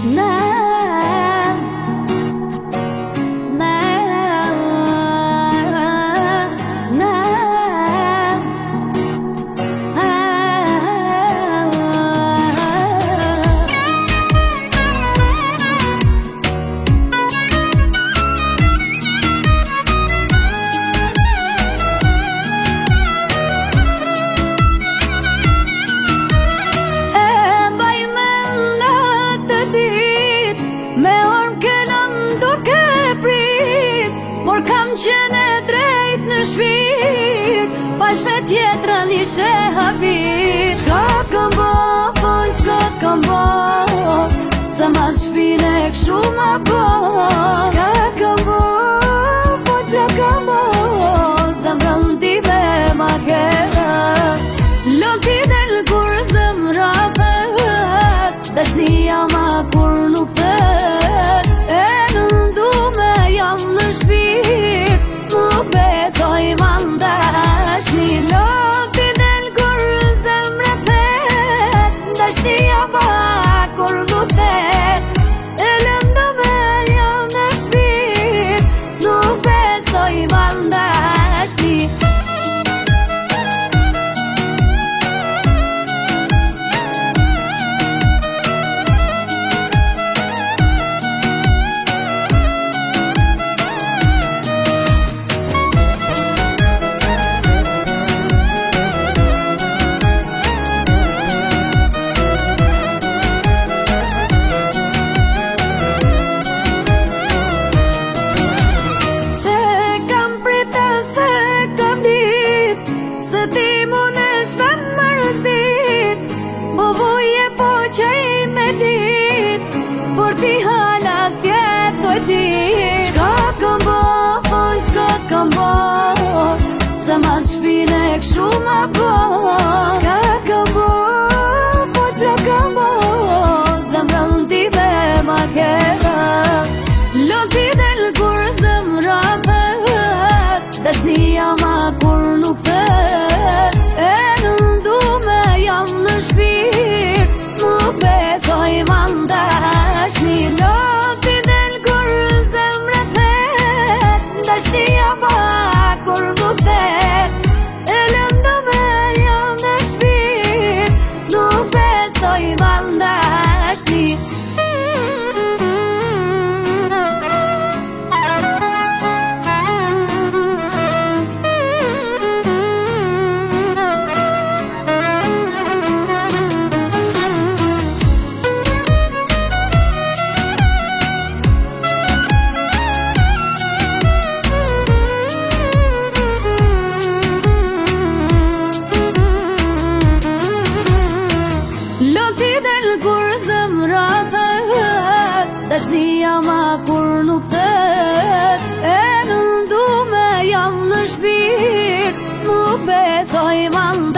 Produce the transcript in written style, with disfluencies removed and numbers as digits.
Qene drejt në shpit, pash me tjetërën ishe habit. Qka t'kam bo, fun qka t'kam bo, se mas shpine e këshu ma po. Qka t'kam bo, fun qka t'kam bo, zemrën ti me ma kera. Lon t'i del kur zemra thet, dashnia ma kur nuk thet. E në ndume jam në shpit, nuk besoj mandashni. Loti del kur zemra thet, dashnia pa kur nuk thet. E lëndume jam në shpit, nuk besoj mandashni. Se ti munesh me mërzit, po vuje po qaj me dit, por ti halas jetoj dit. Qka t'kam bo, fun qka t'kam bo, se mas shpine e këshu ma po. Qka t'kam bo, po qka t'kam bo, zemrën ti me ma kera. Lon t'i del kur zemra thet, dashnia ma kur nuk thet. E në ndume jam në shpit, nuk besoj mandashni. Lon t'i del kur zemra thet, dashnia pa kur nuk thet. E në ndume jam në shpit, nuk besoj mandashni. Kur zemra thet, dashnia ma kur nuk thet. E në ndume jam në shpit, nuk besoj mandashni.